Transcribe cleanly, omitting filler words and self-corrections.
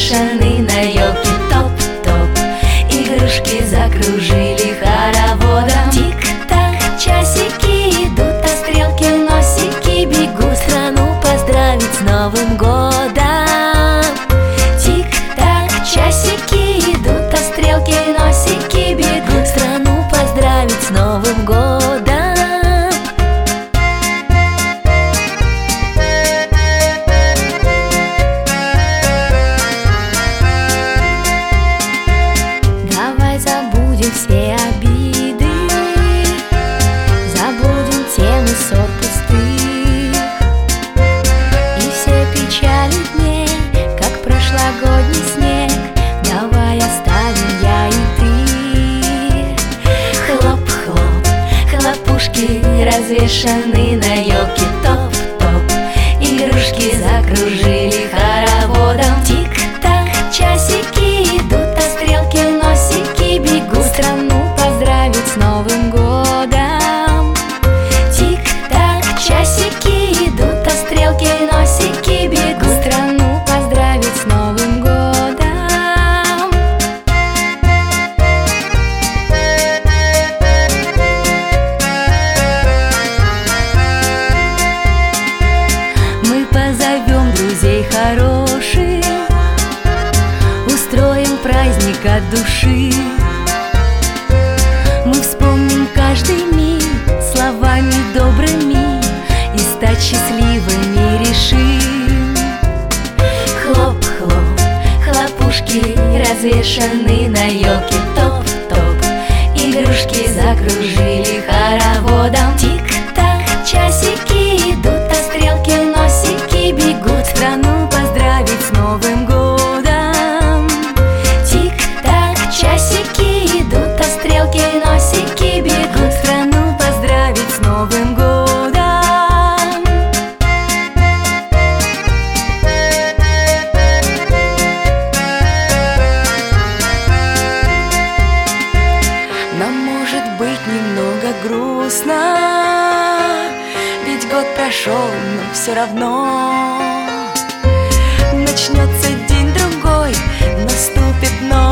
развешаны на елке. Топ-топ, игрушки закружили хороводом. Тик-так, часики идут, а стрелки носики бегут страну поздравить с Новым годом. Тик-так, часики идут, а стрелки носики бегут страну поздравить с Новым годом. Забудем все обиды, забудем темы ссор пустых и все печали дней, как прошлогодний снег. Давай оставим я и ты. Хлоп-хлоп, хлопушки развешаны на елке. Топ-топ, игрушки закружили хороводом. Тик-так, часики идут, а стрелки носики бегут страну поздравить с Новым годом. Тик-так, часики идут, а стрелки носики бегут страну поздравить с Новым годом. Мы позовем друзей хороших, устроим праздник от души. Мы вспомним каждый миг словами добрыми и стать счастливыми решим. Хлоп-хлоп, хлопушки развешаны на елке. Топ-топ, игрушки закружили хороводом. Тик-так, часики идут, а стрелки носики бегут страну поздравить с Новым годом. Тик-так, часики идут, а стрелки носики бегут страну поздравить с Новым годом. Нам может быть немного грустно, ведь год прошел, но все равно начнется день другой, наступит новый.